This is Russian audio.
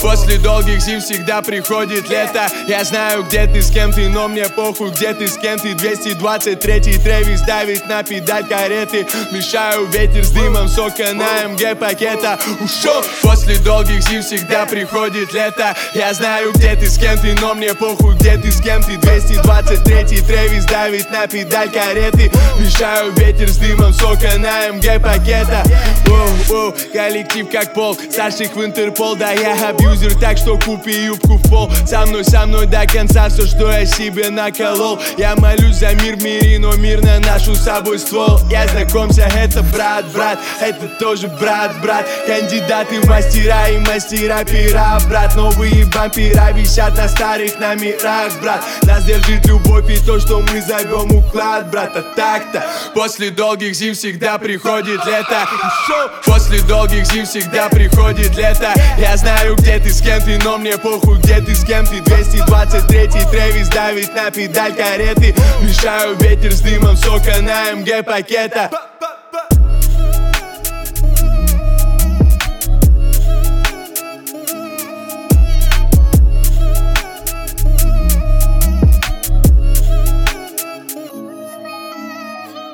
После долгих зим всегда приходит лето. Я знаю, где ты, с кем ты, но мне похуй, где ты, с кем ты. 223-й Трэвис давит на педаль кареты. Мешаю ветер с дымом сока на МГ пакета. Ушел. После долгих зим всегда приходит лето. Я знаю, где ты, с кем ты, но мне похуй, где ты, с кем ты. 223-й Трэвис давит на педаль кареты. Мешаю ветер с дымом сока на МГ пакета. Воу, коллектив как пол, старших в Интерпол. Да я абьюзер, так что купи юбку в пол. Со мной до конца все, что я себе наколол. Я молюсь за мир в мире, но мирно ношу с собой ствол. Я знакомься, это брат, это тоже брат. Кандидаты в мастера и мастера пера, брат. Новые бампера висят на старых номерах, брат. Нас держит любовь и то, что мы зовем уклад, брат. А так-то после долгих зим всегда приходит лето. После долгих зим всегда приходит лето. Я знаю, где ты, с кем ты, но мне похуй, где ты, с кем ты. 223-й Трэвис давит на педаль кареты. Мешаю ветер с дымом сока на МГ пакета.